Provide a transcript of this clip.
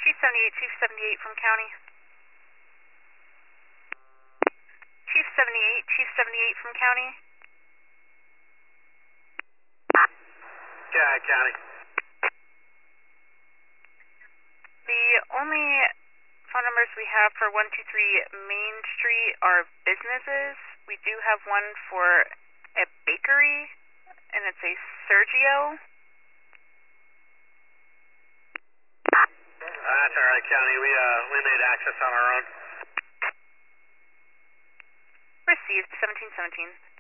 Chief 78 from county. Chief 78 from county. Yeah, county. The only phone numbers we have for 123 Main Street are businesses. We do have one for a bakery, and it's a Sergio. That's all right, county. We made access on our own. Received 1717.